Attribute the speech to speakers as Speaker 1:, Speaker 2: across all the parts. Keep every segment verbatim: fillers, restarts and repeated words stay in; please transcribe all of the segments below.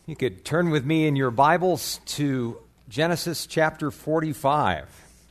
Speaker 1: You could turn with me in your Bibles to Genesis chapter forty-five.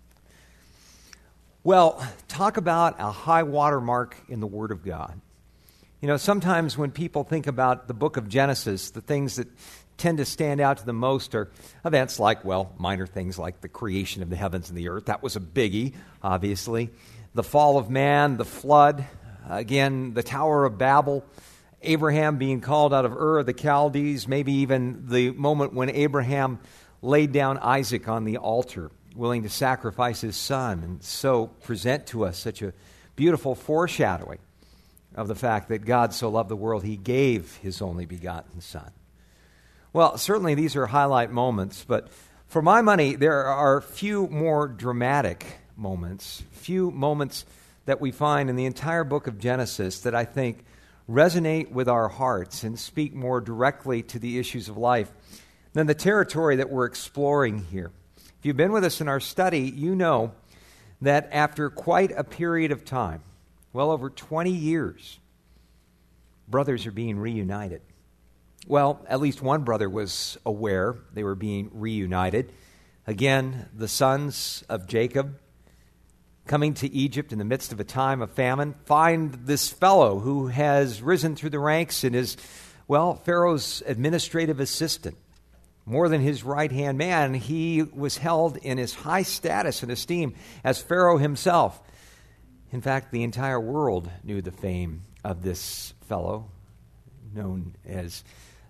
Speaker 1: Well, talk about a high water mark in the Word of God. You know, sometimes when people think about the book of Genesis, the things that tend to stand out to the most are events like, well, minor things like the creation of the heavens and the earth. That was a biggie, obviously. The fall of man, the flood, again, the Tower of Babel, Abraham being called out of Ur of the Chaldees, maybe even the moment when Abraham laid down Isaac on the altar, willing to sacrifice his son, and so present to us such a beautiful foreshadowing of the fact that God so loved the world, he gave his only begotten son. Well, certainly these are highlight moments, but for my money, there are few more dramatic moments, few moments that we find in the entire book of Genesis that I think resonate with our hearts and speak more directly to the issues of life than the territory that we're exploring here. If you've been with us in our study, you know that after quite a period of time, well over twenty years, brothers are being reunited. Well, at least one brother was aware they were being reunited. Again, the sons of Jacob, coming to Egypt in the midst of a time of famine, find this fellow who has risen through the ranks and is, well, Pharaoh's administrative assistant. More than his right-hand man, he was held in his high status and esteem as Pharaoh himself. In fact, the entire world knew the fame of this fellow, known as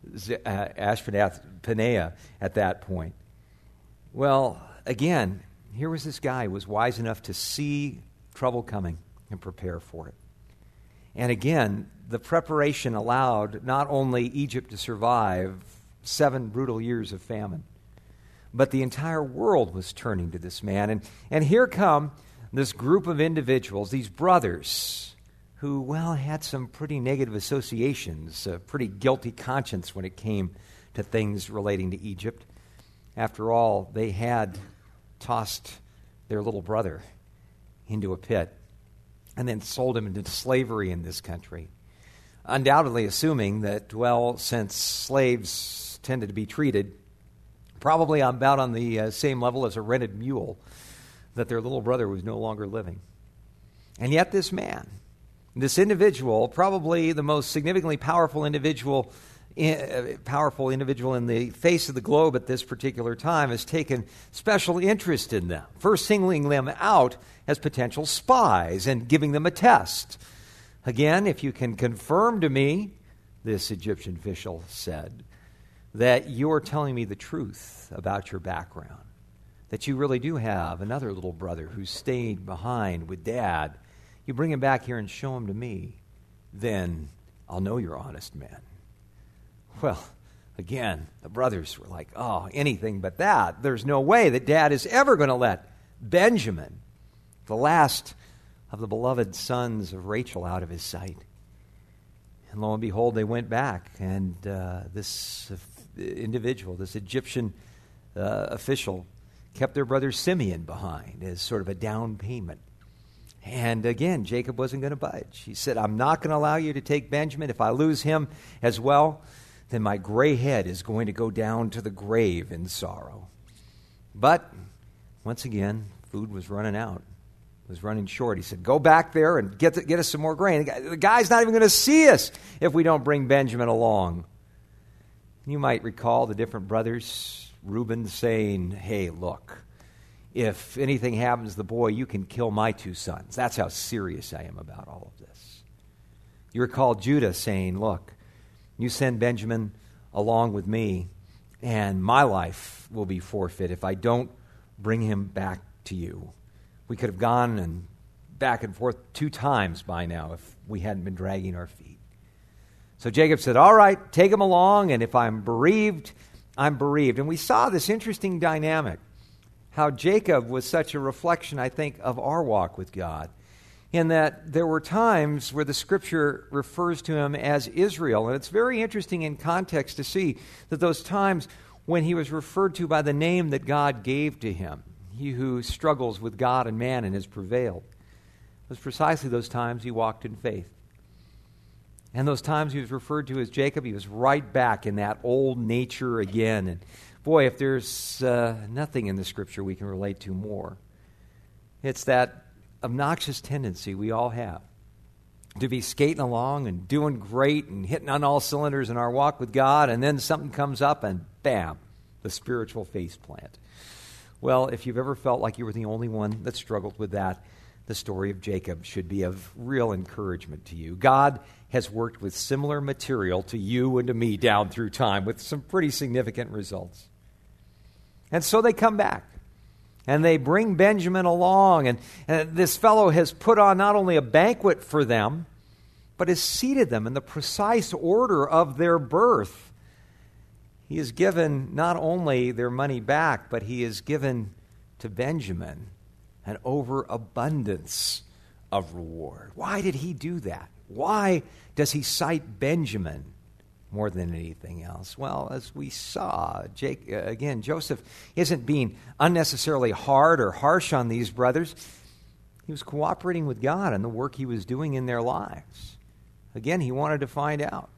Speaker 1: Ashpenaz at that point. Well, again, here was this guy who was wise enough to see trouble coming and prepare for it. And again, the preparation allowed not only Egypt to survive seven brutal years of famine, but the entire world was turning to this man. And, and here come this group of individuals, these brothers, who, well, had some pretty negative associations, a pretty guilty conscience when it came to things relating to Egypt. After all, they had tossed their little brother into a pit and then sold him into slavery in this country, undoubtedly assuming that, well, since slaves tended to be treated probably about on the uh, same level as a rented mule, that their little brother was no longer living. And yet this man, this individual, probably the most significantly powerful individual powerful individual in the face of the globe at this particular time, has taken special interest in them, first singling them out as potential spies and giving them a test. Again, if you can confirm to me, this Egyptian official said, that you're telling me the truth about your background, that you really do have another little brother who's stayed behind with Dad, you bring him back here and show him to me, then I'll know you're honest man. Well, again, the brothers were like, oh, anything but that. There's no way that Dad is ever going to let Benjamin, the last of the beloved sons of Rachel, out of his sight. And lo and behold, they went back, and uh, this uh, individual, this Egyptian uh, official, kept their brother Simeon behind as sort of a down payment. And again, Jacob wasn't going to budge. He said, I'm not going to allow you to take Benjamin. If I lose him as well, then my gray head is going to go down to the grave in sorrow. But once again, food was running out. It was running short. He said, go back there and get, the, get us some more grain. The, guy, the guy's not even going to see us if we don't bring Benjamin along. You might recall the different brothers, Reuben saying, hey, look, if anything happens to the boy, you can kill my two sons. That's how serious I am about all of this. You recall Judah saying, look, you send Benjamin along with me, and my life will be forfeit if I don't bring him back to you. We could have gone and back and forth two times by now if we hadn't been dragging our feet. So Jacob said, all right, take him along, and if I'm bereaved, I'm bereaved. And we saw this interesting dynamic, how Jacob was such a reflection, I think, of our walk with God, in that there were times where the Scripture refers to him as Israel. And it's very interesting in context to see that those times when he was referred to by the name that God gave to him, he who struggles with God and man and has prevailed, was precisely those times he walked in faith. And those times he was referred to as Jacob, he was right back in that old nature again. And boy, if there's uh, nothing in the Scripture we can relate to more, it's that obnoxious tendency we all have to be skating along and doing great and hitting on all cylinders in our walk with God, and then something comes up and bam, the spiritual faceplant. Well, if you've ever felt like you were the only one that struggled with that, the story of Jacob should be of real encouragement to you. God has worked with similar material to you and to me down through time with some pretty significant results. And so they come back, and they bring Benjamin along, and, and this fellow has put on not only a banquet for them, but has seated them in the precise order of their birth. He has given not only their money back, but he has given to Benjamin an overabundance of reward. Why did he do that? Why does he cite Benjamin more than anything else? Well, as we saw, Jake, uh, again, Joseph isn't being unnecessarily hard or harsh on these brothers. He was cooperating with God in the work he was doing in their lives. Again, he wanted to find out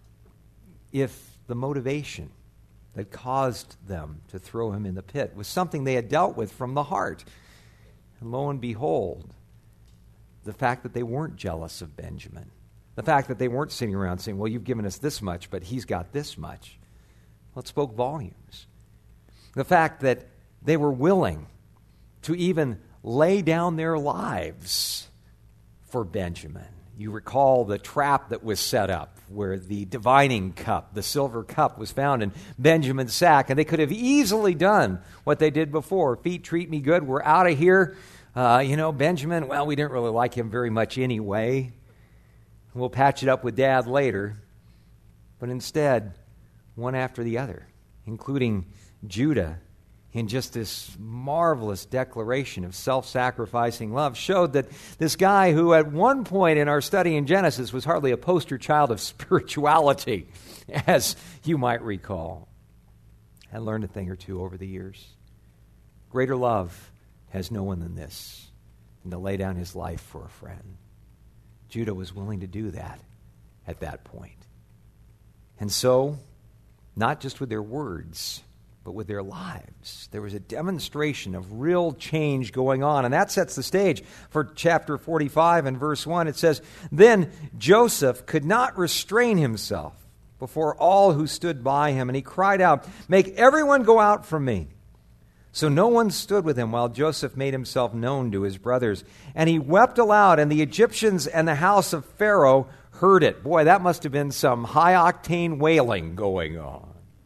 Speaker 1: if the motivation that caused them to throw him in the pit was something they had dealt with from the heart. And lo and behold, the fact that they weren't jealous of Benjamin, the fact that they weren't sitting around saying, well, you've given us this much, but he's got this much, well, it spoke volumes. The fact that they were willing to even lay down their lives for Benjamin. You recall the trap that was set up where the divining cup, the silver cup, was found in Benjamin's sack, and they could have easily done what they did before. Feet, treat me good. We're out of here. Uh, you know, Benjamin, well, we didn't really like him very much anyway. We'll patch it up with Dad later. But instead, one after the other, including Judah, in just this marvelous declaration of self-sacrificing love, showed that this guy who at one point in our study in Genesis was hardly a poster child of spirituality, as you might recall, had learned a thing or two over the years. Greater love has no one than this, than to lay down his life for a friend. Judah was willing to do that at that point. And so, not just with their words, but with their lives, there was a demonstration of real change going on. And that sets the stage for chapter forty-five and verse one. It says, then Joseph could not restrain himself before all who stood by him, and he cried out, make everyone go out from me. So no one stood with him while Joseph made himself known to his brothers. And he wept aloud, and the Egyptians and the house of Pharaoh heard it. Boy, that must have been some high-octane wailing going on.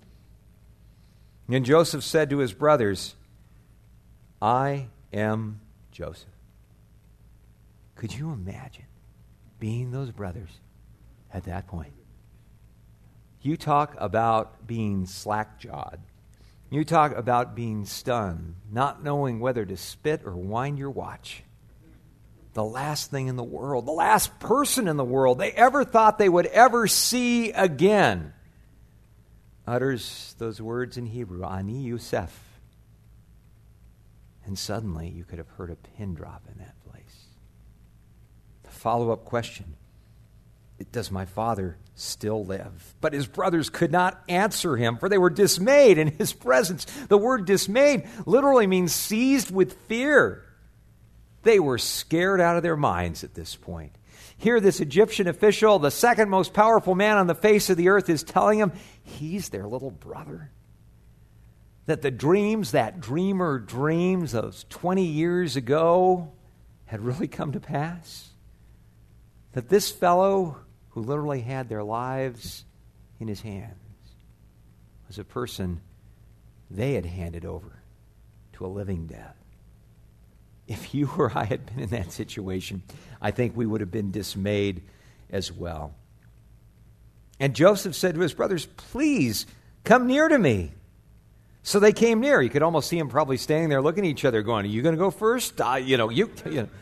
Speaker 1: And Joseph said to his brothers, I am Joseph. Could you imagine being those brothers at that point? You talk about being slack-jawed. You talk about being stunned, not knowing whether to spit or wind your watch. The last thing in the world, the last person in the world they ever thought they would ever see again, utters those words in Hebrew, Ani Yosef. And suddenly you could have heard a pin drop in that place. The follow-up question, does my father still live? But his brothers could not answer him, for they were dismayed in his presence. The word dismayed literally means seized with fear. They were scared out of their minds at this point. Here, this Egyptian official, the second most powerful man on the face of the earth, is telling them he's their little brother. That the dreams, that dreamer dreams of twenty years ago had really come to pass. That this fellow who literally had their lives in his hands was a person they had handed over to a living death. If you or I had been in that situation, I think we would have been dismayed as well. And Joseph said to his brothers, please come near to me. So they came near. You could almost see them probably standing there looking at each other going, are you going to go first? Uh, you know, you... you know.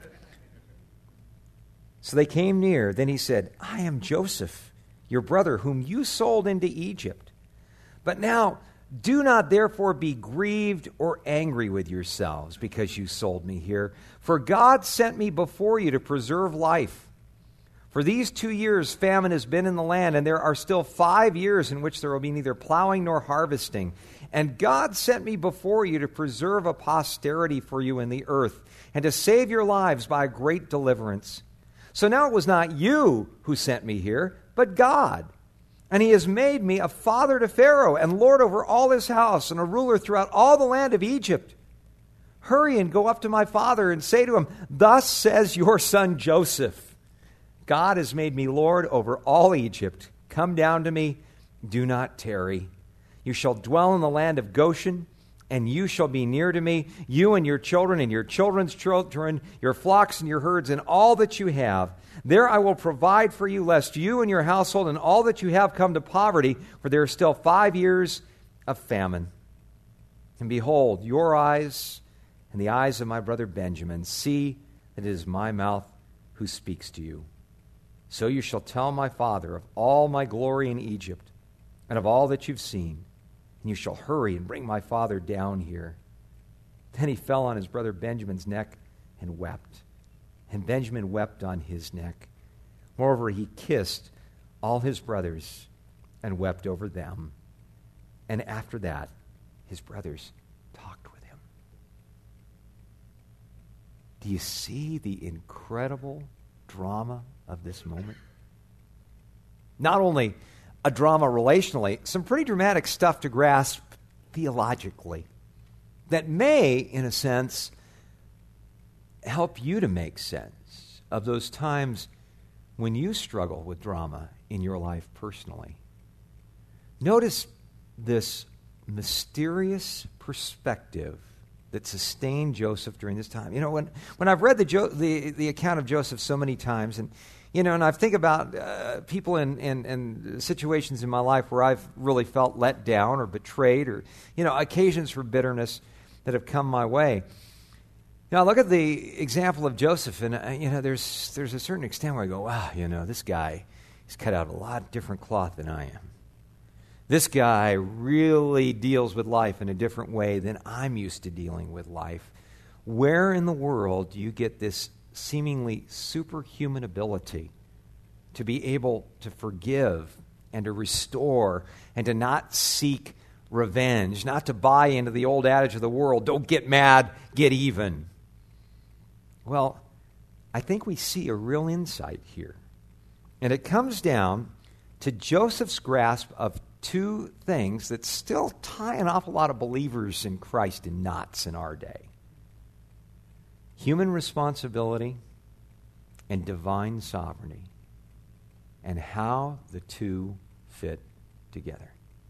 Speaker 1: So they came near. Then he said, I am Joseph, your brother, whom you sold into Egypt. But now do not therefore be grieved or angry with yourselves because you sold me here. For God sent me before you to preserve life. For these two years famine has been in the land, and there are still five years in which there will be neither plowing nor harvesting. And God sent me before you to preserve a posterity for you in the earth, and to save your lives by a great deliverance. So now it was not you who sent me here, but God. And he has made me a father to Pharaoh, and lord over all his house, and a ruler throughout all the land of Egypt. Hurry and go up to my father and say to him, thus says your son Joseph, God has made me lord over all Egypt. Come down to me, do not tarry. You shall dwell in the land of Goshen, and you shall be near to me, you and your children and your children's children, your flocks and your herds, and all that you have. There I will provide for you, lest you and your household and all that you have come to poverty, for there are still five years of famine. And behold, your eyes and the eyes of my brother Benjamin see that it is my mouth who speaks to you. So you shall tell my father of all my glory in Egypt and of all that you've seen, and you shall hurry and bring my father down here. Then he fell on his brother Benjamin's neck and wept, and Benjamin wept on his neck. Moreover, he kissed all his brothers and wept over them. And after that, his brothers talked with him. Do you see the incredible drama of this moment? Not only a drama relationally, some pretty dramatic stuff to grasp theologically that may, in a sense, help you to make sense of those times when you struggle with drama in your life personally. Notice this mysterious perspective that sustained Joseph during this time. You know, when, when I've read the, jo- the the account of Joseph so many times, and you know, and I think about uh, people in, in, in situations in my life where I've really felt let down or betrayed, or you know, occasions for bitterness that have come my way. You know, I look at the example of Joseph, and uh, you know, there's there's a certain extent where I go, wow, you know, this guy, he's cut out of a lot different cloth than I am. This guy really deals with life in a different way than I'm used to dealing with life. Where in the world do you get this seemingly superhuman ability to be able to forgive and to restore and to not seek revenge, not to buy into the old adage of the world, don't get mad, get even? Well, I think we see a real insight here. And it comes down to Joseph's grasp of two things that still tie an awful lot of believers in Christ in knots in our day: human responsibility and divine sovereignty, and how the two fit together.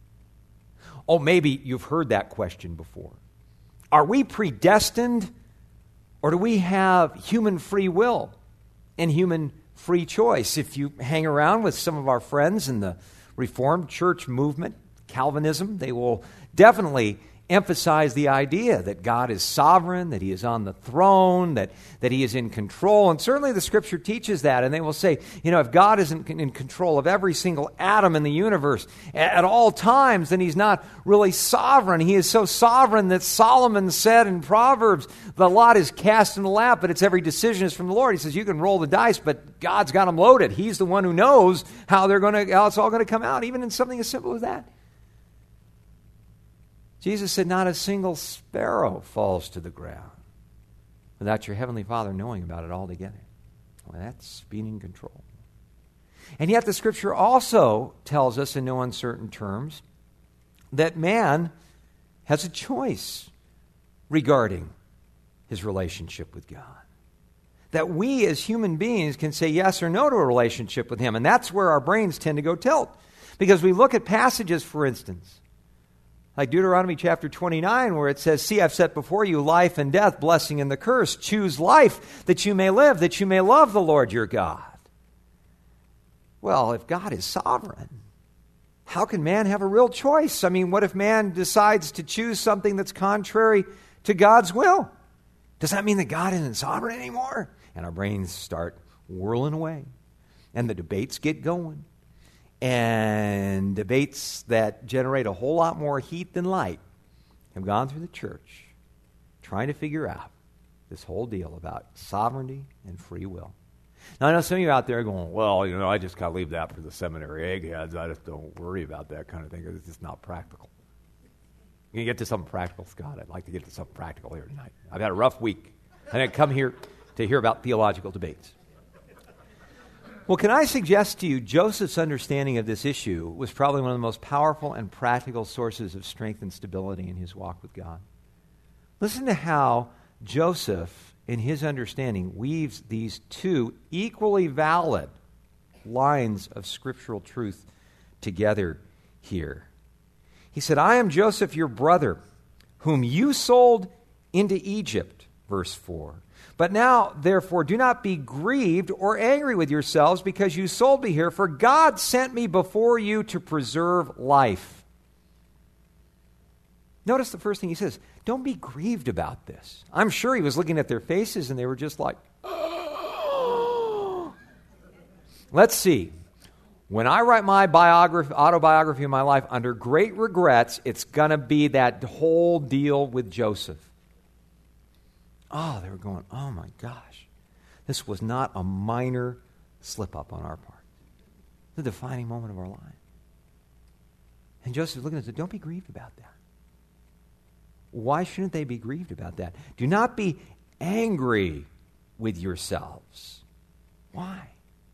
Speaker 1: Oh, maybe you've heard that question before. Are we predestined, or do we have human free will and human free choice? If you hang around with some of our friends in the Reformed church movement, Calvinism, they will definitely emphasize the idea that God is sovereign, that he is on the throne, that, that he is in control. And certainly the Scripture teaches that. And they will say, you know, if God isn't in control of every single atom in the universe at all times, then he's not really sovereign. He is so sovereign that Solomon said in Proverbs, the lot is cast in the lap, but its every decision is from the Lord. He says, you can roll the dice, but God's got them loaded. He's the one who knows how they're going to, how it's all going to come out, even in something as simple as that. Jesus said, not a single sparrow falls to the ground without your heavenly Father knowing about it altogether. Well, that's being in control. And yet the Scripture also tells us in no uncertain terms that man has a choice regarding his relationship with God. That we as human beings can say yes or no to a relationship with him. And that's where our brains tend to go tilt. Because we look at passages, for instance, like Deuteronomy chapter twenty-nine, where it says, see, I've set before you life and death, blessing and the curse. Choose life that you may live, that you may love the Lord your God. Well, if God is sovereign, how can man have a real choice? I mean, what if man decides to choose something that's contrary to God's will? Does that mean that God isn't sovereign anymore? And our brains start whirling away. And the debates get going. And debates that generate a whole lot more heat than light have gone through the church trying to figure out this whole deal about sovereignty and free will. Now, I know some of you out there going, well, you know, I just got to leave that for the seminary eggheads. I just don't worry about that kind of thing because it's just not practical. You can get to something practical, Scott. I'd like to get to something practical here tonight. I've had a rough week. I didn't come here to hear about theological debates. Well, can I suggest to you Joseph's understanding of this issue was probably one of the most powerful and practical sources of strength and stability in his walk with God. Listen to how Joseph, in his understanding, weaves these two equally valid lines of scriptural truth together here. He said, I am Joseph, your brother, whom you sold into Egypt, verse four. But now, therefore, do not be grieved or angry with yourselves because you sold me here, for God sent me before you to preserve life. Notice the first thing he says, don't be grieved about this. I'm sure he was looking at their faces and they were just like, oh. Let's see. When I write my biography, autobiography of my life under great regrets, it's going to be that whole deal with Joseph. Oh, they were going, oh my gosh. This was not a minor slip-up on our part. The defining moment of our life. And Joseph is looking at them, don't be grieved about that. Why shouldn't they be grieved about that? Do not be angry with yourselves. Why?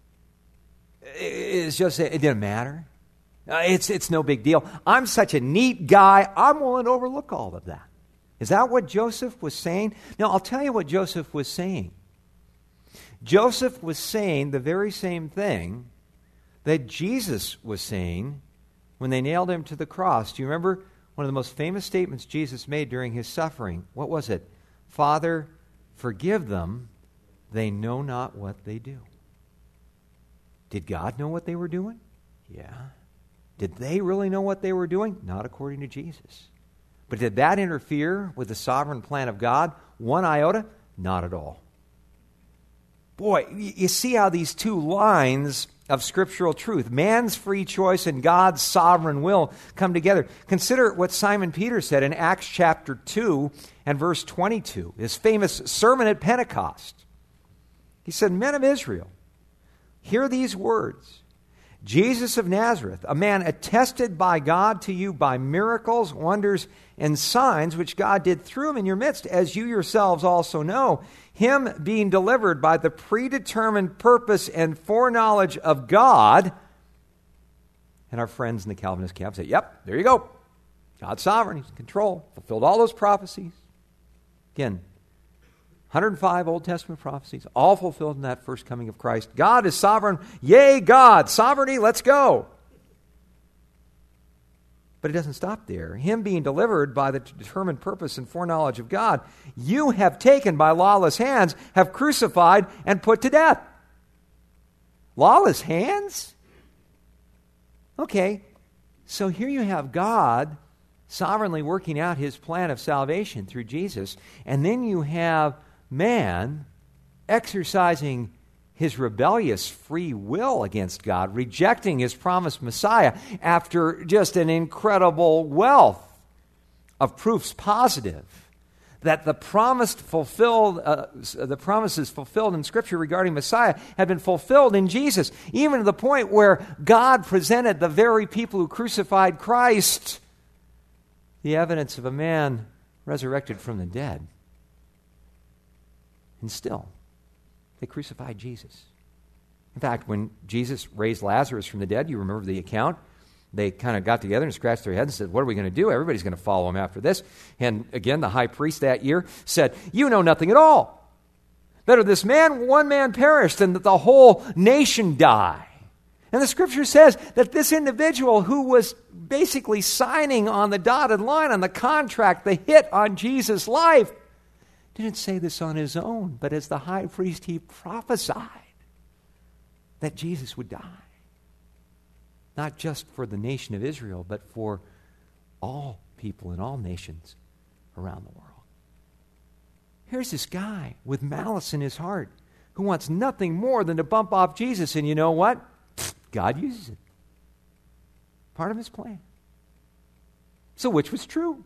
Speaker 1: It's just, it didn't matter. It's, it's no big deal. I'm such a neat guy, I'm willing to overlook all of that. Is that what Joseph was saying? No, I'll tell you what Joseph was saying. Joseph was saying the very same thing that Jesus was saying when they nailed him to the cross. Do you remember one of the most famous statements Jesus made during his suffering? What was it? Father, forgive them. They know not what they do. Did God know what they were doing? Yeah. Did they really know what they were doing? Not according to Jesus. But did that interfere with the sovereign plan of God? One iota? Not at all. Boy, you see how these two lines of scriptural truth, man's free choice and God's sovereign will, come together. Consider what Simon Peter said in Acts chapter two and verse twenty-two, his famous sermon at Pentecost. He said, Men of Israel, hear these words. Jesus of Nazareth, a man attested by God to you by miracles, wonders, and signs which God did through him in your midst, as you yourselves also know, him being delivered by the predetermined purpose and foreknowledge of God. And our friends in the Calvinist camp say, yep, there you go. God's sovereign, he's in control, fulfilled all those prophecies. Again, one hundred five Old Testament prophecies, all fulfilled in that first coming of Christ. God is sovereign. Yay, God. Sovereignty, let's go. But it doesn't stop there. Him being delivered by the determined purpose and foreknowledge of God, you have taken by lawless hands, have crucified and put to death. Lawless hands? Okay, so here you have God sovereignly working out his plan of salvation through Jesus, and then you have man exercising his rebellious free will against God, rejecting his promised Messiah after just an incredible wealth of proofs positive that the promised fulfilled, uh, the promises fulfilled in Scripture regarding Messiah had been fulfilled in Jesus, even to the point where God presented the very people who crucified Christ the evidence of a man resurrected from the dead. And still, they crucified Jesus. In fact, when Jesus raised Lazarus from the dead, you remember the account? They kind of got together and scratched their heads and said, what are we going to do? Everybody's going to follow him after this. And again, the high priest that year said, you know nothing at all. Better this man, one man perished than that the whole nation die. And the Scripture says that this individual who was basically signing on the dotted line on the contract, the hit on Jesus' life, didn't say this on his own, but as the high priest, he prophesied that Jesus would die. Not just for the nation of Israel, but for all people in all nations around the world. Here's this guy with malice in his heart who wants nothing more than to bump off Jesus, and you know what? God uses it. Part of his plan. So which was true?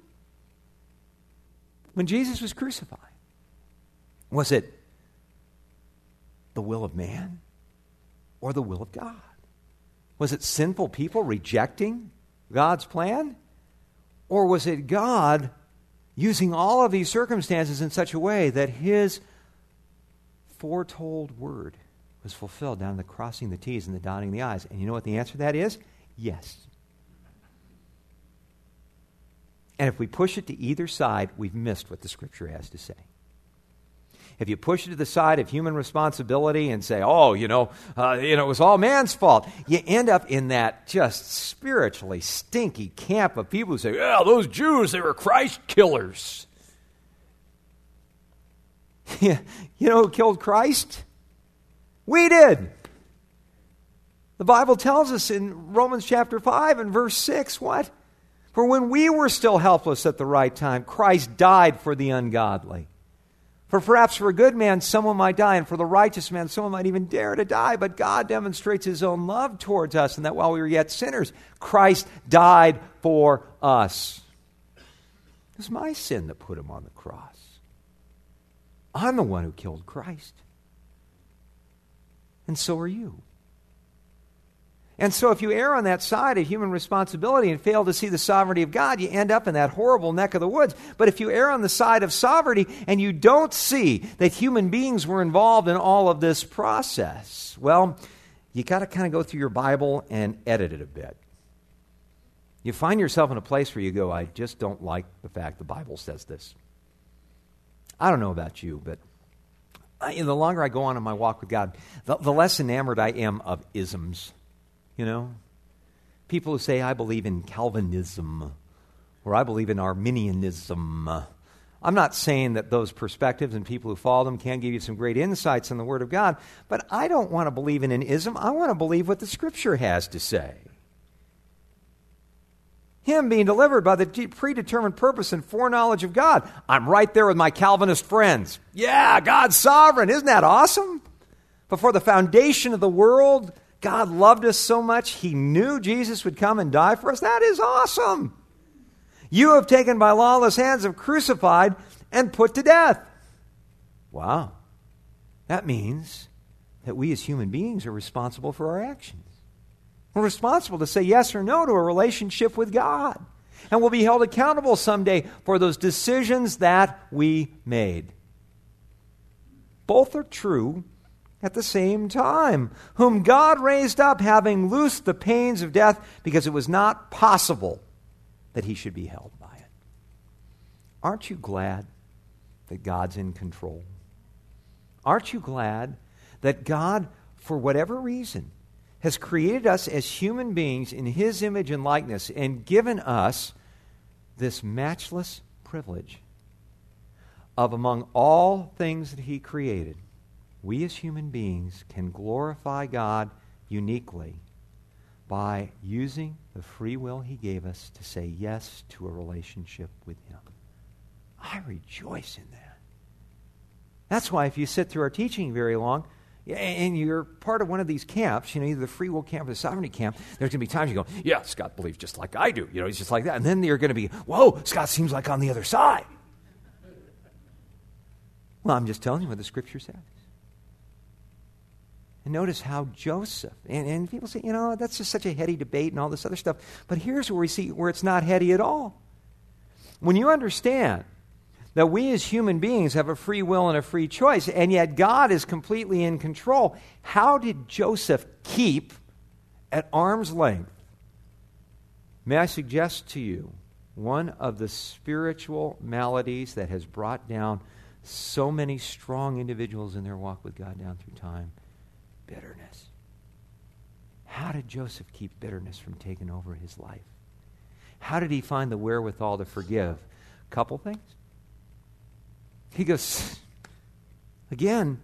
Speaker 1: When Jesus was crucified, was it the will of man or the will of God? Was it sinful people rejecting God's plan? Or was it God using all of these circumstances in such a way that his foretold word was fulfilled down to the crossing the T's and the dotting the I's? And you know what the answer to that is? Yes. And if we push it to either side, we've missed what the Scripture has to say. If you push it to the side of human responsibility and say, oh, you know, uh, you know, it was all man's fault, you end up in that just spiritually stinky camp of people who say, yeah, those Jews, they were Christ killers. You know who killed Christ? We did. The Bible tells us in Romans chapter five and verse six, what? For when we were still helpless at the right time, Christ died for the ungodly. For perhaps for a good man, someone might die, and for the righteous man, someone might even dare to die. But God demonstrates his own love towards us, and that while we were yet sinners, Christ died for us. It was my sin that put him on the cross. I'm the one who killed Christ. And so are you. And so if you err on that side of human responsibility and fail to see the sovereignty of God, you end up in that horrible neck of the woods. But if you err on the side of sovereignty and you don't see that human beings were involved in all of this process, well, you got to kind of go through your Bible and edit it a bit. You find yourself in a place where you go, I just don't like the fact the Bible says this. I don't know about you, but I, the longer I go on in my walk with God, the, the less enamored I am of isms. You know, people who say, I believe in Calvinism, or I believe in Arminianism. I'm not saying that those perspectives and people who follow them can give you some great insights in the Word of God, but I don't want to believe in an ism. I want to believe what the Scripture has to say. Him being delivered by the predetermined purpose and foreknowledge of God. I'm right there with my Calvinist friends. Yeah, God's sovereign. Isn't that awesome? Before the foundation of the world, God loved us so much, he knew Jesus would come and die for us. That is awesome. You have taken by lawless hands, have crucified and put to death. Wow. That means that we as human beings are responsible for our actions. We're responsible to say yes or no to a relationship with God. And we'll be held accountable someday for those decisions that we made. Both are true at the same time, whom God raised up, having loosed the pains of death, because it was not possible that he should be held by it. Aren't you glad that God's in control? Aren't you glad that God, for whatever reason, has created us as human beings in his image and likeness and given us this matchless privilege of, among all things that he created, we as human beings can glorify God uniquely by using the free will he gave us to say yes to a relationship with him. I rejoice in that. That's why if you sit through our teaching very long, and you're part of one of these camps, you know, either the free will camp or the sovereignty camp, there's going to be times you go, yeah, Scott believes just like I do. You know, he's just like that. And then you're going to be, whoa, Scott seems like on the other side. Well, I'm just telling you what the Scripture says. And notice how Joseph, and, and people say, you know, that's just such a heady debate and all this other stuff. But here's where we see where it's not heady at all. When you understand that we as human beings have a free will and a free choice, and yet God is completely in control, how did Joseph keep at arm's length? May I suggest to you one of the spiritual maladies that has brought down so many strong individuals in their walk with God down through time? Bitterness. How did Joseph keep bitterness from taking over his life? How did he find the wherewithal to forgive? A couple things. He goes, again,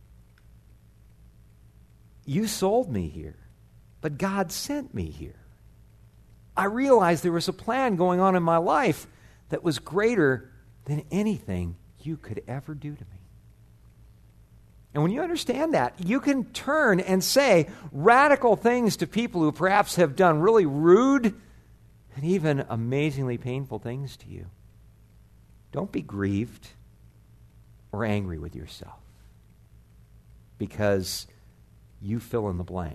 Speaker 1: you sold me here, but God sent me here. I realized there was a plan going on in my life that was greater than anything you could ever do to me. And when you understand that, you can turn and say radical things to people who perhaps have done really rude and even amazingly painful things to you. Don't be grieved or angry with yourself. because you fill in the blank.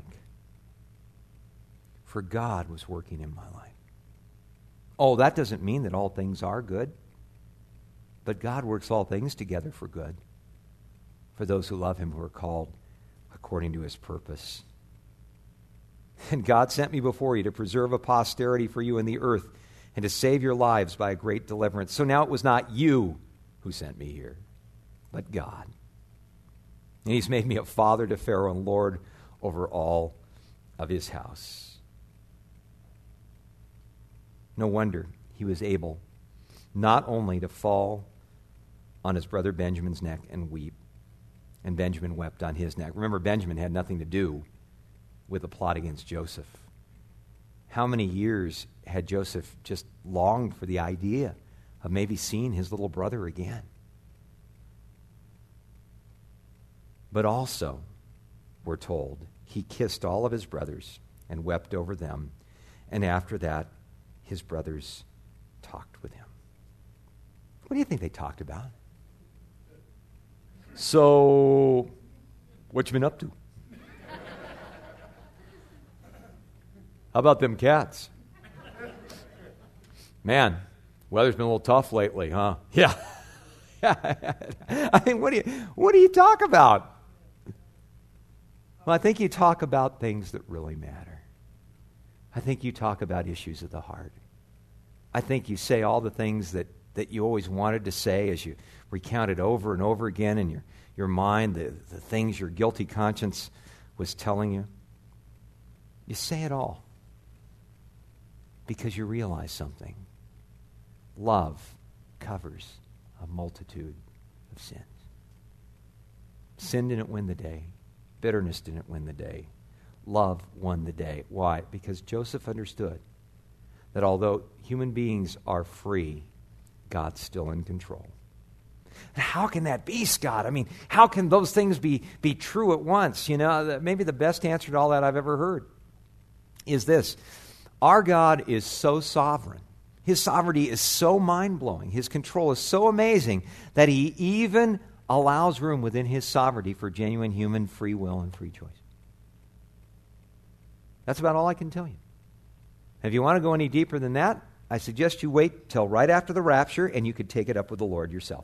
Speaker 1: For God was working in my life. Oh, that doesn't mean that all things are good. But God works all things together for good for those who love him, who are called according to his purpose. And God sent me before you to preserve a posterity for you in the earth and to save your lives by a great deliverance. So now it was not you who sent me here, but God. And he's made me a father to Pharaoh and Lord over all of his house. No wonder he was able not only to fall on his brother Benjamin's neck and weep, and Benjamin wept on his neck. Remember, Benjamin had nothing to do with the plot against Joseph. How many years had Joseph just longed for the idea of maybe seeing his little brother again? But also, we're told, he kissed all of his brothers and wept over them, and after that, his brothers talked with him. What do you think they talked about? So, what you been up to? How about them cats? Man, weather's been a little tough lately, huh? Yeah. I mean, what do you what do you talk about? Well, I think you talk about things that really matter. I think you talk about issues of the heart. I think you say all the things that, that you always wanted to say as you recount it over and over again in your, your mind, the, the things your guilty conscience was telling you. You say it all because you realize something. Love covers a multitude of sins. Sin didn't win the day. Bitterness didn't win the day. Love won the day. Why? Because Joseph understood that although human beings are free, God's still in control. And how can that be, Scott? I mean, how can those things be, be true at once? You know, maybe the best answer to all that I've ever heard is this. Our God is so sovereign. His sovereignty is so mind-blowing. His control is so amazing that he even allows room within his sovereignty for genuine human free will and free choice. That's about all I can tell you. If you want to go any deeper than that, I suggest you wait till right after the rapture and you could take it up with the Lord yourself.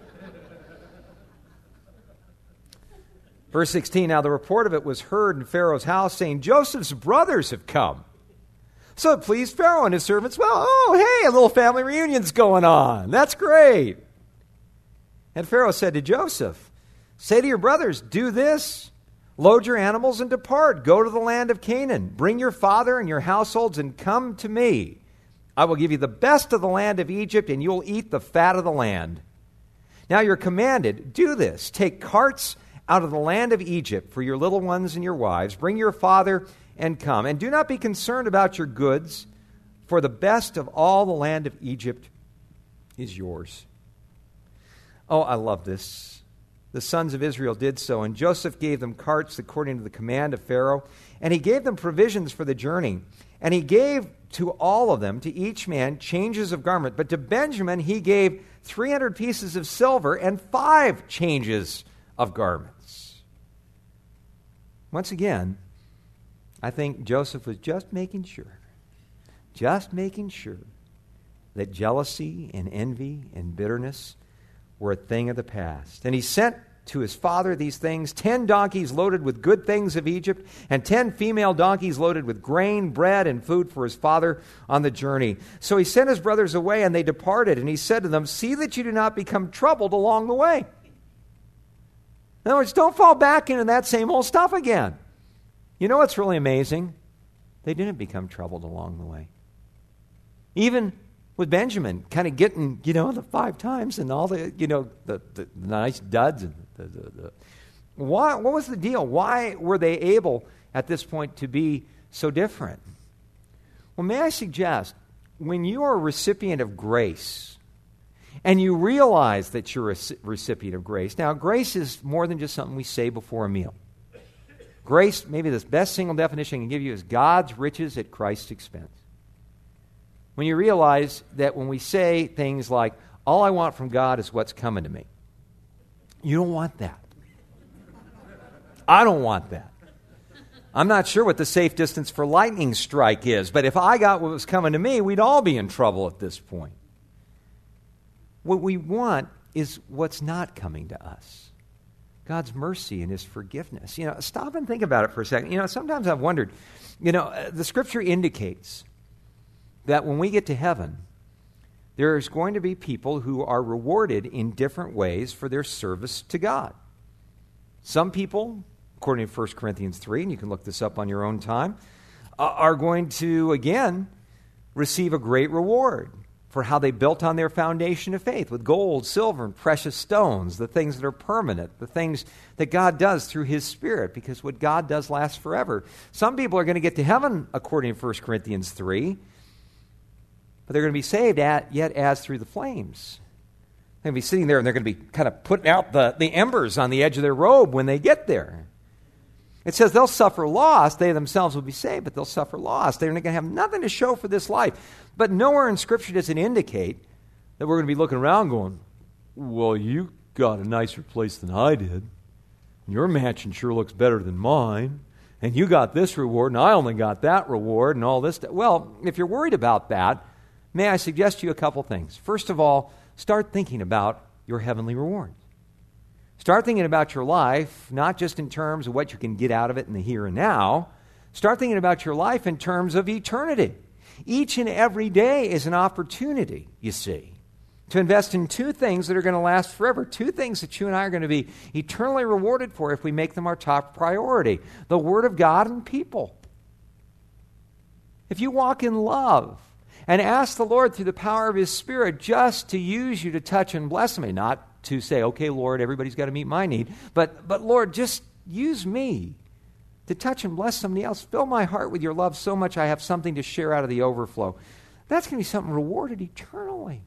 Speaker 1: Verse sixteen, now the report of it was heard in Pharaoh's house, saying, Joseph's brothers have come. So it pleased Pharaoh and his servants. Well, oh, hey, a little family reunion's going on. That's great. And Pharaoh said to Joseph, say to your brothers, do this. Load your animals and depart. Go to the land of Canaan. Bring your father and your households and come to me. I will give you the best of the land of Egypt, and you will eat the fat of the land. Now you're commanded, do this. Take carts out of the land of Egypt for your little ones and your wives. Bring your father and come. And do not be concerned about your goods, for the best of all the land of Egypt is yours. Oh, I love this. The sons of Israel did so, and Joseph gave them carts according to the command of Pharaoh, and he gave them provisions for the journey. And he gave to all of them, to each man, changes of garment. But to Benjamin he gave three hundred pieces of silver and five changes of garments. Once again, I think Joseph was just making sure, just making sure that jealousy and envy and bitterness were a thing of the past. And he sent to his father these things, ten donkeys loaded with good things of Egypt, and ten female donkeys loaded with grain, bread, and food for his father on the journey. So he sent his brothers away, and they departed. And he said to them, see that you do not become troubled along the way. In other words, don't fall back into that same old stuff again. You know what's really amazing? They didn't become troubled along the way. Even with Benjamin kind of getting, you know, the five times and all the, you know, the, the nice duds. And the, the, the. Why, what was the deal? Why were they able at this point to be so different? Well, may I suggest, when you are a recipient of grace and you realize that you're a recipient of grace, now grace is more than just something we say before a meal. Grace, maybe the best single definition I can give you, is God's riches at Christ's expense. When you realize that when we say things like, all I want from God is what's coming to me, you don't want that. I don't want that. I'm not sure what the safe distance for lightning strike is, but if I got what was coming to me, we'd all be in trouble at this point. What we want is what's not coming to us. God's mercy and his forgiveness. You know, stop and think about it for a second. You know, sometimes I've wondered, you know, the scripture indicates that when we get to heaven, there's going to be people who are rewarded in different ways for their service to God. Some people, according to First Corinthians three, and you can look this up on your own time, uh, are going to, again, receive a great reward for how they built on their foundation of faith with gold, silver, and precious stones, the things that are permanent, the things that God does through his Spirit, because what God does lasts forever. Some people are going to get to heaven, according to First Corinthians three, but they're going to be saved at, yet as through the flames. They're going to be sitting there and they're going to be kind of putting out the, the embers on the edge of their robe when they get there. It says they'll suffer loss. They themselves will be saved, but they'll suffer loss. They're going to have nothing to show for this life. But nowhere in Scripture does it indicate that we're going to be looking around going, well, you got a nicer place than I did. Your mansion sure looks better than mine. And you got this reward, and I only got that reward, and all this. Well, if you're worried about that, may I suggest to you a couple things. First of all, start thinking about your heavenly rewards. Start thinking about your life, not just in terms of what you can get out of it in the here and now. Start thinking about your life in terms of eternity. Each and every day is an opportunity, you see, to invest in two things that are going to last forever, two things that you and I are going to be eternally rewarded for if we make them our top priority: the Word of God and people. If you walk in love and ask the Lord through the power of his Spirit just to use you to touch and bless me, not to say, okay, Lord, everybody's got to meet my need, but, but Lord, just use me to touch and bless somebody else. Fill my heart with your love so much I have something to share out of the overflow. That's going to be something rewarded eternally.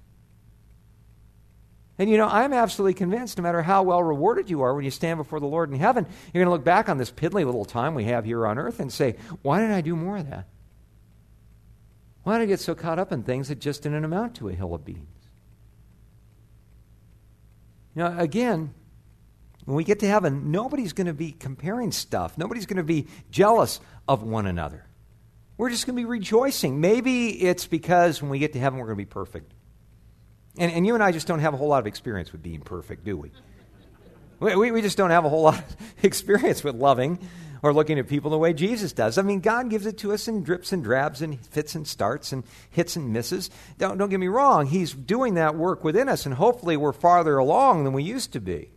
Speaker 1: And you know, I'm absolutely convinced no matter how well rewarded you are when you stand before the Lord in heaven, you're going to look back on this piddly little time we have here on earth and say, why didn't I do more of that? Why did I get so caught up in things that just didn't amount to a hill of beans? You know, again, when we get to heaven, nobody's going to be comparing stuff. Nobody's going to be jealous of one another. We're just going to be rejoicing. Maybe it's because when we get to heaven, we're going to be perfect. And, and you and I just don't have a whole lot of experience with being perfect, do we? we? We just don't have a whole lot of experience with loving or looking at people the way Jesus does. I mean, God gives it to us in drips and drabs and fits and starts and hits and misses. Don't, don't get me wrong. He's doing that work within us, and hopefully we're farther along than we used to be.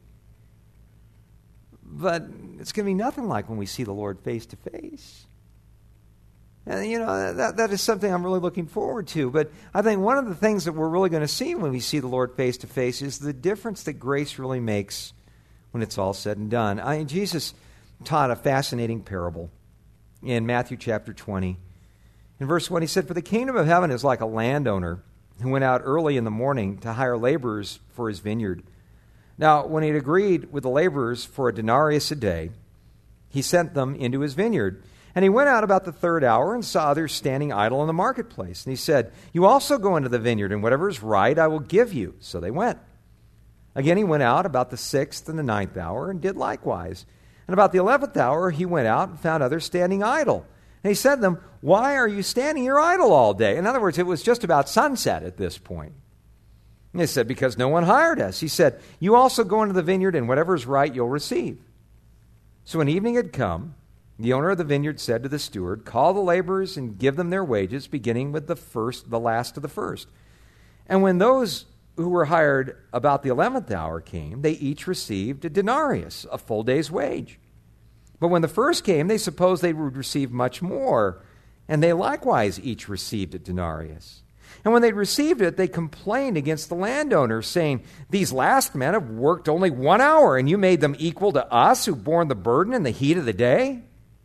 Speaker 1: But it's going to be nothing like when we see the Lord face to face. And, you know, that, that is something I'm really looking forward to. But I think one of the things that we're really going to see when we see the Lord face to face is the difference that grace really makes when it's all said and done. I mean, Jesus taught a fascinating parable in Matthew chapter twenty. In verse one, he said, "For the kingdom of heaven is like a landowner who went out early in the morning to hire laborers for his vineyard. Now, when he had agreed with the laborers for a denarius a day, he sent them into his vineyard. And he went out about the third hour and saw others standing idle in the marketplace. And he said, 'You also go into the vineyard, and whatever is right I will give you.' So they went. Again he went out about the sixth and the ninth hour and did likewise. And about the eleventh hour he went out and found others standing idle. And he said to them, 'Why are you standing here idle all day?' In other words, it was just about sunset at this point. And they said, 'Because no one hired us.' He said, 'You also go into the vineyard, and whatever is right you'll receive.' So when evening had come, the owner of the vineyard said to the steward, 'Call the laborers and give them their wages, beginning with the first, the last of the first.' And when those who were hired about the eleventh hour came, they each received a denarius, a full day's wage. But when the first came, they supposed they would receive much more, and they likewise each received a denarius. And when they received it, they complained against the landowner, saying, 'These last men have worked only one hour, and you made them equal to us who borne the burden in the heat of the day?'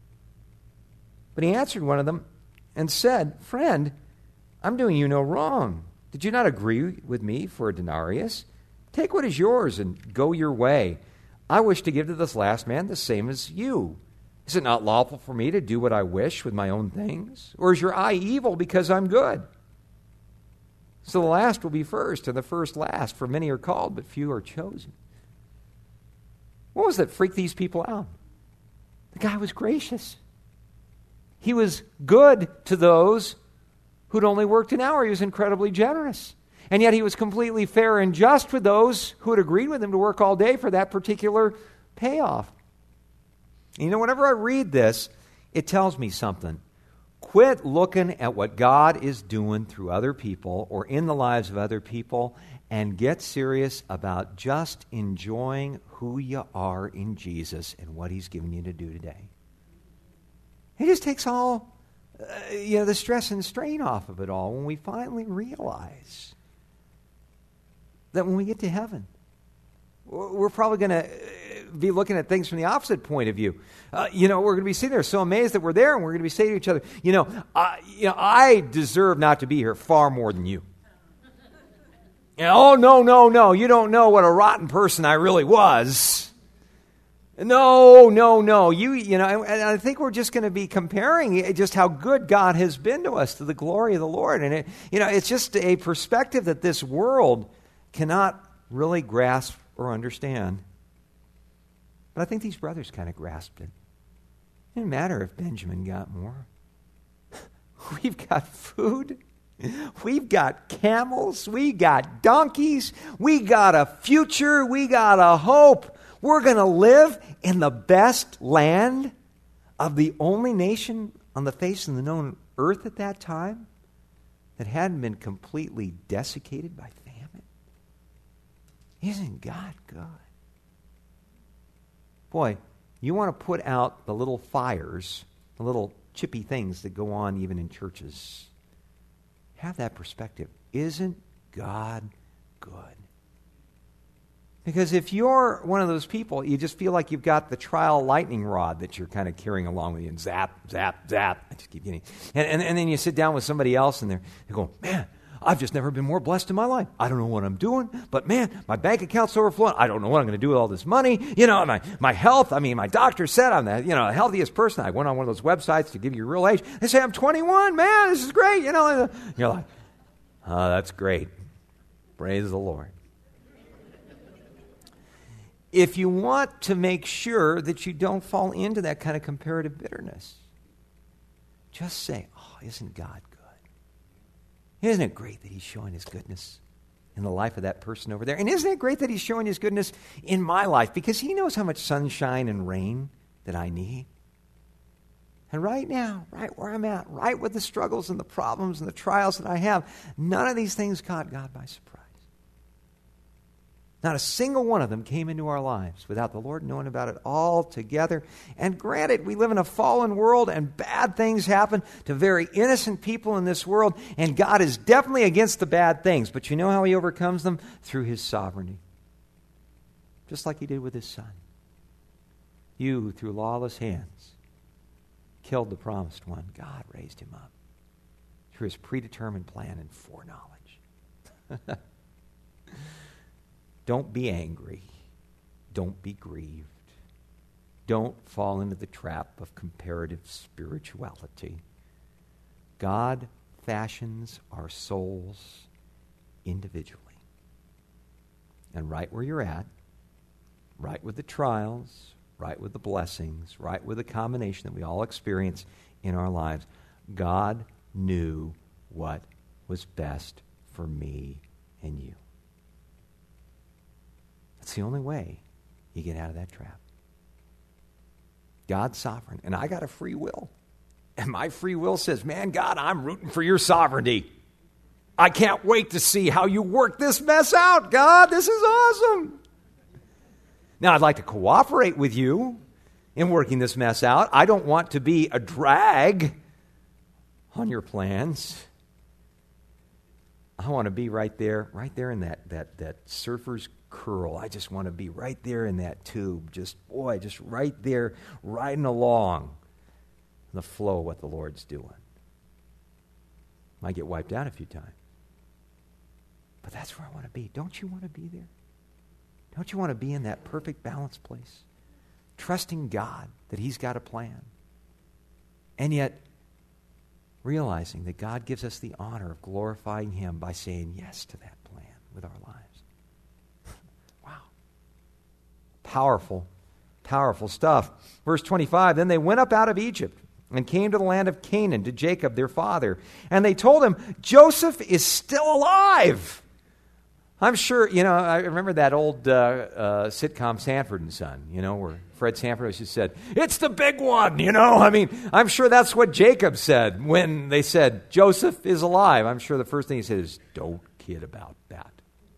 Speaker 1: But he answered one of them and said, 'Friend, I'm doing you no wrong. Did you not agree with me for a denarius? Take what is yours and go your way. I wish to give to this last man the same as you. Is it not lawful for me to do what I wish with my own things? Or is your eye evil because I'm good?' So the last will be first, and the first last, for many are called, but few are chosen." What was that freaked these people out? The guy was gracious. He was good to those who'd only worked an hour. He was incredibly generous. And yet he was completely fair and just with those who had agreed with him to work all day for that particular payoff. You know, whenever I read this, it tells me something. Quit looking at what God is doing through other people or in the lives of other people and get serious about just enjoying who you are in Jesus and what He's given you to do today. It just takes all, uh, you know, the stress and strain off of it all when we finally realize that when we get to heaven, we're probably going to be looking at things from the opposite point of view. Uh, you know, we're going to be sitting there so amazed that we're there, and we're going to be saying to each other, you know, I, you know, I deserve not to be here far more than you. And, oh, no, no, no, you don't know what a rotten person I really was. No, no, no. You, you know, and I think we're just going to be comparing just how good God has been to us, to the glory of the Lord. And, it, you know, it's just a perspective that this world cannot really grasp or understand. But I think these brothers kind of grasped it. It didn't matter if Benjamin got more. We've got food. We've got camels. We got donkeys. We got a future. We got a hope. We're going to live in the best land of the only nation on the face of the known earth at that time that hadn't been completely desiccated by famine. Isn't God good? Boy, you want to put out the little fires, the little chippy things that go on even in churches. Have that perspective. Isn't God good? Because if you're one of those people, you just feel like you've got the trial lightning rod that you're kind of carrying along with you, and zap, zap, zap. I just keep getting, and, and, and then you sit down with somebody else, and they're, they're going, man, I've just never been more blessed in my life. I don't know what I'm doing, but man, my bank account's overflowing. I don't know what I'm going to do with all this money. You know, my, my health, I mean, my doctor said I'm the, you know, healthiest person. I went on one of those websites to give you your real age. They say I'm twenty-one. Man, this is great. You know, you're like, oh, that's great. Praise the Lord. If you want to make sure that you don't fall into that kind of comparative bitterness, just say, oh, isn't God good? Isn't it great that He's showing His goodness in the life of that person over there? And isn't it great that He's showing His goodness in my life? Because He knows how much sunshine and rain that I need. And right now, right where I'm at, right with the struggles and the problems and the trials that I have, none of these things caught God by surprise. Not a single one of them came into our lives without the Lord knowing about it all together. And granted, we live in a fallen world and bad things happen to very innocent people in this world. And God is definitely against the bad things. But you know how He overcomes them? Through His sovereignty. Just like He did with His Son. You who through lawless hands killed the promised one, God raised Him up through His predetermined plan and foreknowledge. Don't be angry. Don't be grieved. Don't fall into the trap of comparative spirituality. God fashions our souls individually. And right where you're at, right with the trials, right with the blessings, right with the combination that we all experience in our lives, God knew what was best for me and you. It's the only way you get out of that trap. God's sovereign, and I got a free will. And my free will says, man, God, I'm rooting for your sovereignty. I can't wait to see how you work this mess out, God. This is awesome. Now, I'd like to cooperate with you in working this mess out. I don't want to be a drag on your plans. I want to be right there, right there in that, that, that surfer's curl. I just want to be right there in that tube. Just, boy, just right there, riding along the flow of what the Lord's doing. Might get wiped out a few times. But that's where I want to be. Don't you want to be there? Don't you want to be in that perfect balanced place? Trusting God that He's got a plan. And yet, realizing that God gives us the honor of glorifying Him by saying yes to that plan with our lives. Wow. Powerful, Powerful stuff. Verse twenty-five, then they went up out of Egypt and came to the land of Canaan, to Jacob their father. And they told him, Joseph is still alive. I'm sure, you know, I remember that old uh, uh, sitcom Sanford and Son, you know, where Fred Sanford just said, it's the big one, you know. I mean, I'm sure that's what Jacob said when they said, Joseph is alive. I'm sure the first thing he said is, don't kid about that.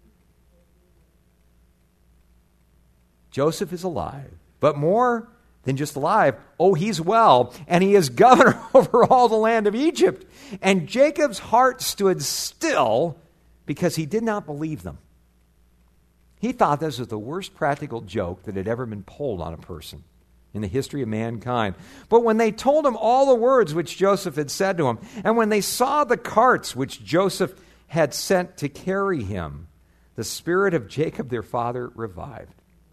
Speaker 1: Joseph is alive, but more than just alive, oh, he's well, and he is governor over all the land of Egypt. And Jacob's heart stood still because he did not believe them. He thought this was the worst practical joke that had ever been pulled on a person in the history of mankind. But when they told him all the words which Joseph had said to him, and when they saw the carts which Joseph had sent to carry him, the spirit of Jacob their father revived.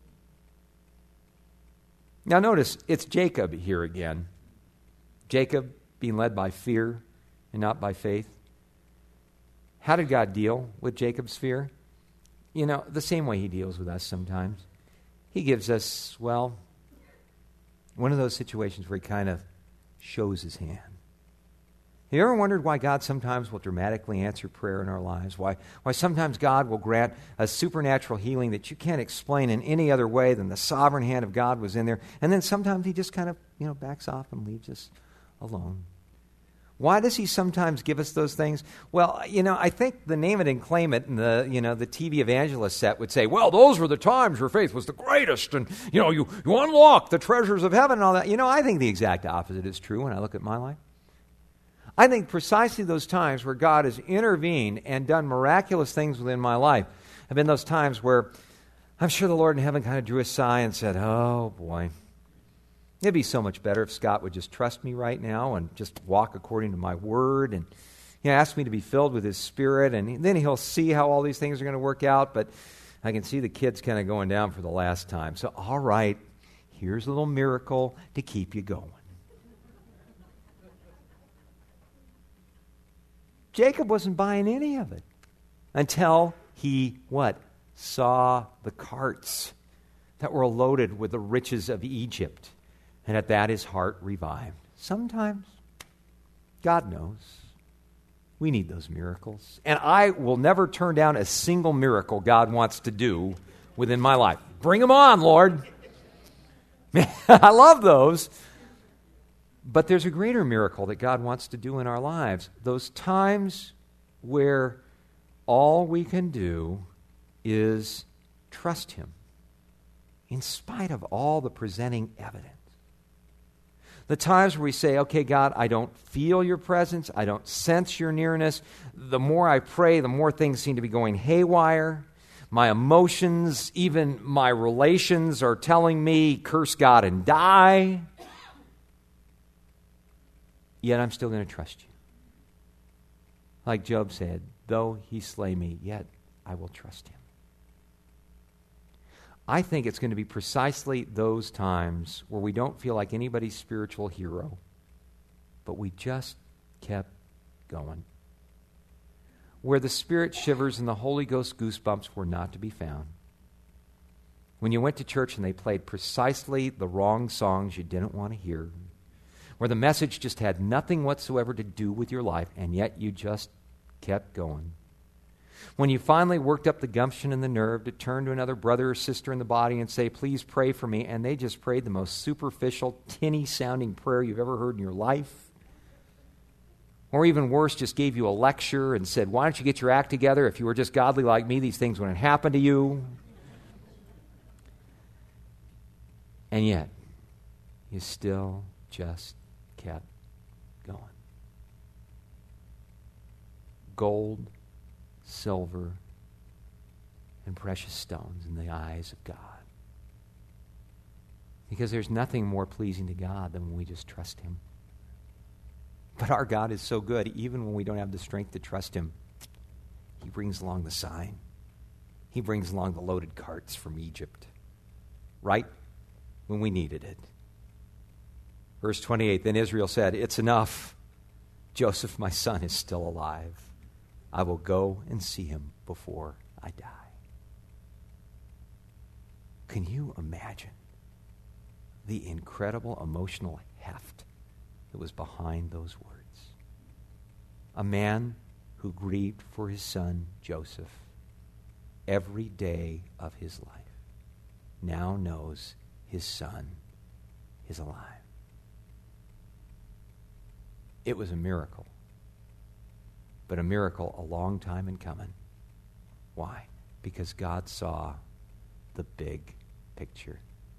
Speaker 1: Now notice, it's Jacob here again. Jacob being led by fear and not by faith. How did God deal with Jacob's fear? You know, the same way he deals with us sometimes. He gives us, well, one of those situations where he kind of shows his hand. Have you ever wondered why God sometimes will dramatically answer prayer in our lives? Why, why sometimes God will grant a supernatural healing that you can't explain in any other way than the sovereign hand of God was in there, and then sometimes he just kind of, you know, backs off and leaves us alone. Why does he sometimes give us those things? Well, you know, I think the Name It and Claim It and the, you know, the T V evangelist set would say, well, those were the times where faith was the greatest, and, you know, you, you unlock the treasures of heaven and all that. You know, I think the exact opposite is true when I look at my life. I think precisely those times where God has intervened and done miraculous things within my life have been those times where I'm sure the Lord in heaven kind of drew a sigh and said, oh, boy. It'd be so much better if Scott would just trust me right now and just walk according to my word and, you know, ask me to be filled with his spirit, and then he'll see how all these things are going to work out. But I can see the kids kind of going down for the last time. So, all right, here's a little miracle to keep you going. Jacob wasn't buying any of it until he, what? Saw the carts that were loaded with the riches of Egypt. And at that his heart revived. Sometimes, God knows, we need those miracles. And I will never turn down a single miracle God wants to do within my life. Bring them on, Lord. I love those. But there's a greater miracle that God wants to do in our lives. Those times where all we can do is trust him in spite of all the presenting evidence. The times where we say, okay, God, I don't feel your presence. I don't sense your nearness. The more I pray, the more things seem to be going haywire. My emotions, even my relations are telling me, curse God and die. Yet I'm still going to trust you. Like Job said, though he slay me, yet I will trust him. I think it's going to be precisely those times where we don't feel like anybody's spiritual hero, but we just kept going. Where the Spirit shivers and the Holy Ghost goosebumps were not to be found. When you went to church and they played precisely the wrong songs you didn't want to hear. Where the message just had nothing whatsoever to do with your life, and yet you just kept going. When you finally worked up the gumption and the nerve to turn to another brother or sister in the body and say, please pray for me, and they just prayed the most superficial, tinny-sounding prayer you've ever heard in your life. Or even worse, just gave you a lecture and said, why don't you get your act together? If you were just godly like me, these things wouldn't happen to you. And yet, you still just kept going. Gold, silver, and precious stones in the eyes of God. Because there's nothing more pleasing to God than when we just trust him. But our God is so good, even when we don't have the strength to trust him, he brings along the sign. He brings along the loaded carts from Egypt, right when we needed it. Verse twenty-eight, then Israel said, it's enough. Joseph, my son, is still alive. I will go and see him before I die. Can you imagine the incredible emotional heft that was behind those words. A man who grieved for his son, Joseph, every day of his life, now knows his son is alive. It was a miracle, but a miracle a long time in coming. Why? Because God saw the big picture.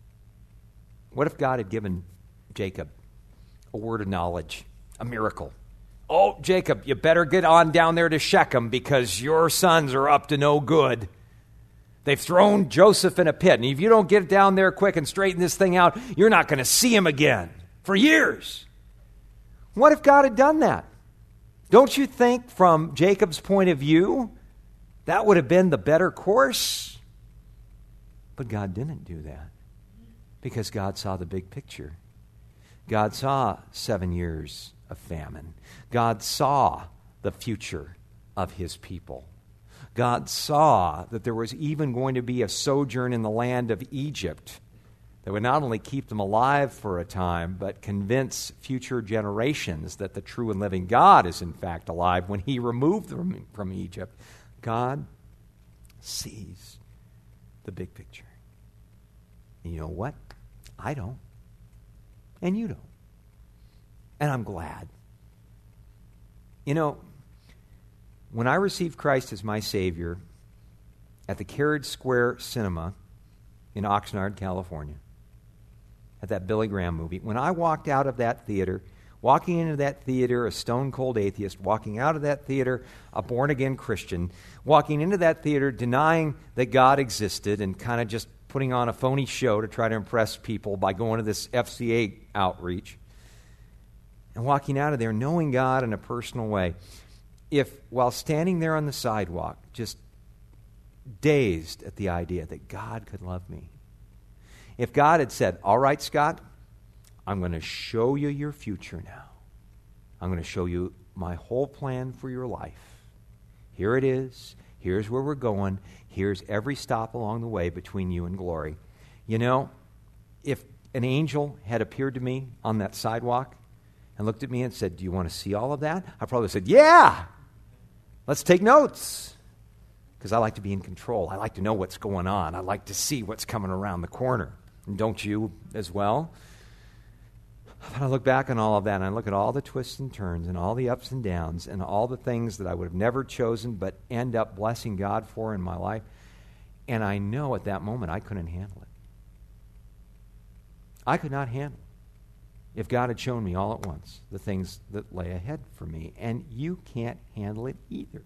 Speaker 1: What if God had given Jacob a word of knowledge, a miracle? Oh, Jacob, you better get on down there to Shechem because your sons are up to no good. They've thrown Joseph in a pit, and if you don't get down there quick and straighten this thing out, you're not going to see him again for years. What if God had done that? Don't you think from Jacob's point of view, that would have been the better course? But God didn't do that because God saw the big picture. God saw seven years of famine. God saw the future of his people. God saw that there was even going to be a sojourn in the land of Egypt that would not only keep them alive for a time, but convince future generations that the true and living God is in fact alive when he removed them from Egypt. God sees the big picture. And you know what? I don't. And you don't. And I'm glad. You know, when I received Christ as my Savior at the Carriage Square Cinema in Oxnard, California, at that Billy Graham movie, when I walked out of that theater, walking into that theater a stone-cold atheist, walking out of that theater a born-again Christian, walking into that theater denying that God existed and kind of just putting on a phony show to try to impress people by going to this F C A outreach, and walking out of there knowing God in a personal way, if while standing there on the sidewalk, just dazed at the idea that God could love me, if God had said, all right, Scott, I'm going to show you your future now. I'm going to show you my whole plan for your life. Here it is. Here's where we're going. Here's every stop along the way between you and glory. You know, if an angel had appeared to me on that sidewalk and looked at me and said, do you want to see all of that? I probably said, yeah, let's take notes. Because I like to be in control. I like to know what's going on. I like to see what's coming around the corner. And don't you as well? But I look back on all of that, and I look at all the twists and turns and all the ups and downs and all the things that I would have never chosen but end up blessing God for in my life, and I know at that moment I couldn't handle it. I could not handle it if God had shown me all at once the things that lay ahead for me, and you can't handle it either.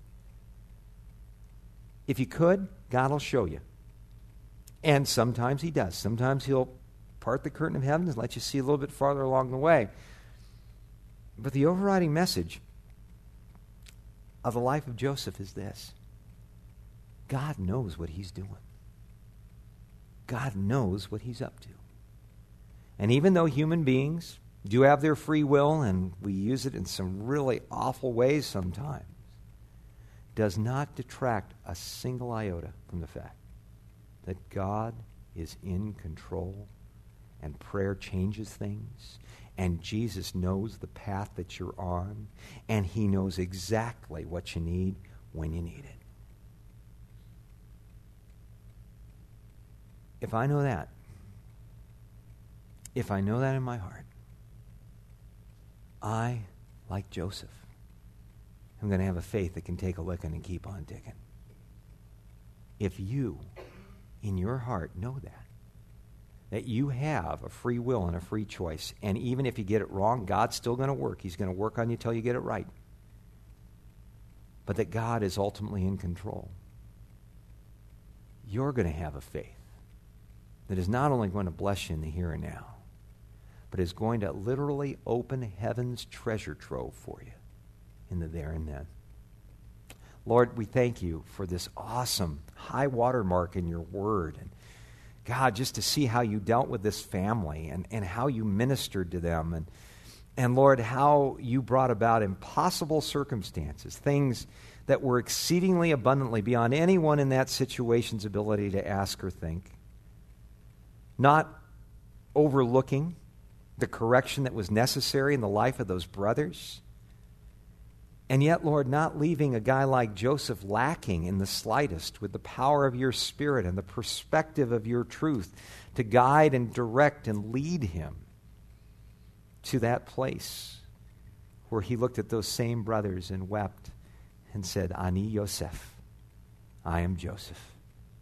Speaker 1: If you could, God will show you. And sometimes he does. Sometimes he'll part the curtain of heaven and let you see a little bit farther along the way. But the overriding message of the life of Joseph is this: God knows what he's doing. God knows what he's up to. And even though human beings do have their free will, and we use it in some really awful ways sometimes, does not detract a single iota from the fact that God is in control, and prayer changes things, and Jesus knows the path that you're on, and he knows exactly what you need when you need it. If I know that, if I know that in my heart, I, like Joseph, I'm going to have a faith that can take a licking and keep on ticking. If you, in your heart, know that, that you have a free will and a free choice, and even if you get it wrong, God's still going to work. He's going to work on you till you get it right. But that God is ultimately in control. You're going to have a faith that is not only going to bless you in the here and now, but is going to literally open heaven's treasure trove for you in the there and then. Lord, we thank you for this awesome high watermark in your word. And God, just to see how you dealt with this family and, and how you ministered to them. And, and Lord, how you brought about impossible circumstances, things that were exceedingly abundantly beyond anyone in that situation's ability to ask or think. Not overlooking the correction that was necessary in the life of those brothers. And yet, Lord, not leaving a guy like Joseph lacking in the slightest with the power of your Spirit and the perspective of your truth to guide and direct and lead him to that place where he looked at those same brothers and wept and said, Ani Yosef, I am Joseph.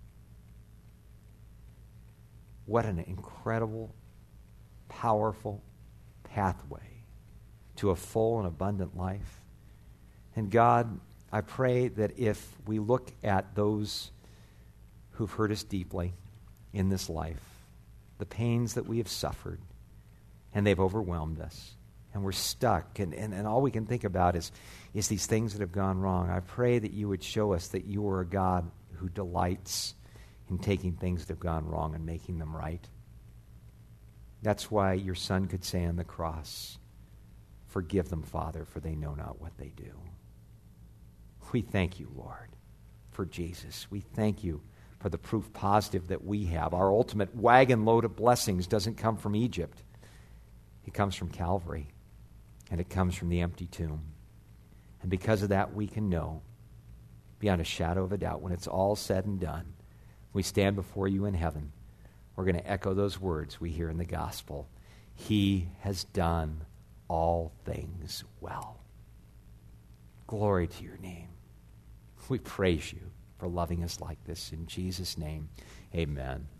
Speaker 1: What an incredible, powerful pathway to a full and abundant life. And God, I pray that if we look at those who've hurt us deeply in this life, the pains that we have suffered, and they've overwhelmed us, and we're stuck, and, and, and all we can think about is, is these things that have gone wrong, I pray that you would show us that you are a God who delights in taking things that have gone wrong and making them right. That's why your Son could say on the cross, forgive them, Father, for they know not what they do. We thank you, Lord, for Jesus. We thank you for the proof positive that we have. Our ultimate wagon load of blessings doesn't come from Egypt. It comes from Calvary, and it comes from the empty tomb. And because of that, we can know, beyond a shadow of a doubt, when it's all said and done, we stand before you in heaven, we're going to echo those words we hear in the gospel. He has done all things well. Glory to your name. We praise you for loving us like this. In Jesus' name, amen.